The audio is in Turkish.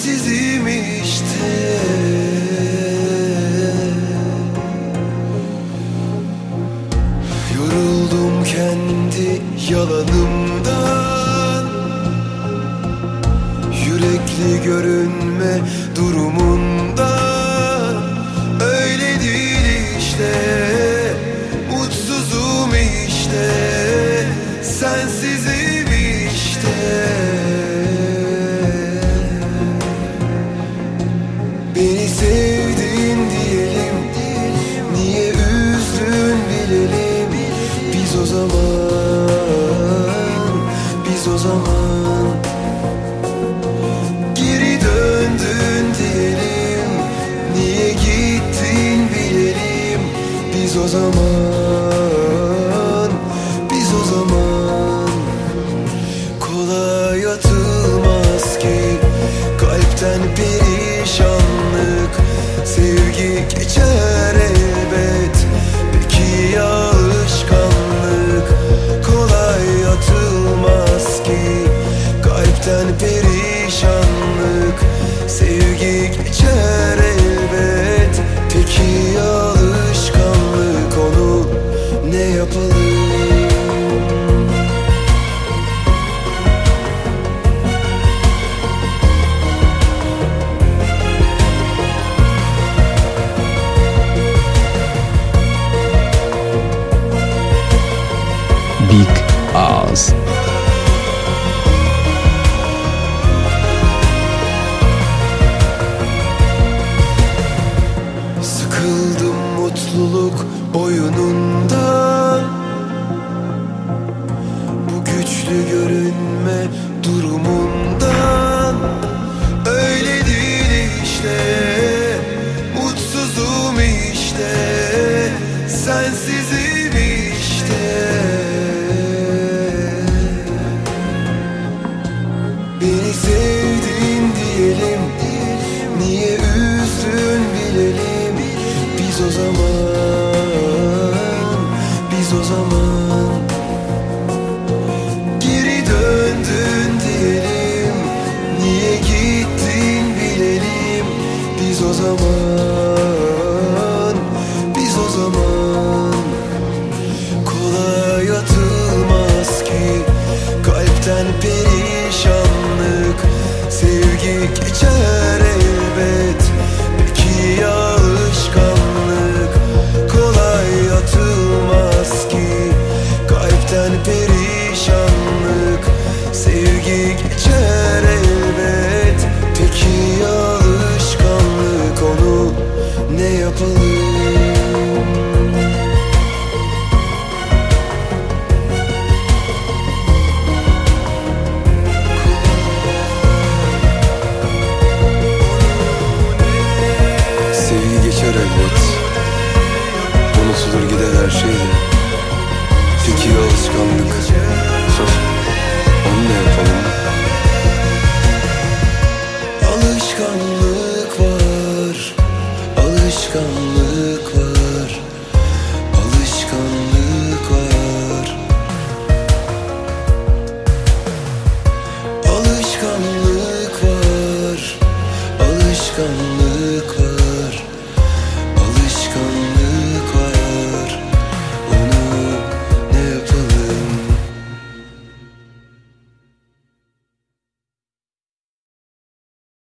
sensizim işte. Yoruldum kendi yalanımdan, yürekli görünme durumunda. Öyle değil işte, mutsuzum işte, sensizim işte. Beni sevdin diyelim, niye üzdün bilelim. Biz o zaman, biz o zaman geri döndün diyelim, niye gittin bilelim. Biz o zaman, biz o zaman. Kolay atılmaz ki kalpten perişanlık, sevgi geçer elbet, peki ya alışkanlık. Kolay atılmaz ki kalpten perişanlık, sevgi geçer elbet, peki ya alışkanlık. Onu ne yapalım? Big Ağız. Sıkıldım mutluluk oyunundan, bu güçlü görünme durumundan. Öyle değil işte, mutsuzum işte, sensizim işte. Beni sevdin diyelim, niye üzdün bilelim. Biz o zaman, biz o zaman geri döndün diyelim, niye gittin bilelim. Biz o zaman, biz o zaman. Kolay atılmaz ki kalpten perişanlık, sevgi geçer elbet, peki ya alışkanlık. Kolay atılmaz ki kalpten perişanlık, sevgi geçer elbet, peki ya alışkanlık. Onu ne yapalım? Sevgi geçer elbet, unutulur gider her şey de, peki ya alışkanlık. Onu ne yapalım? Alışkanlık var, alışkanlık var, alışkanlık var. Alışkanlık var, alışkanlık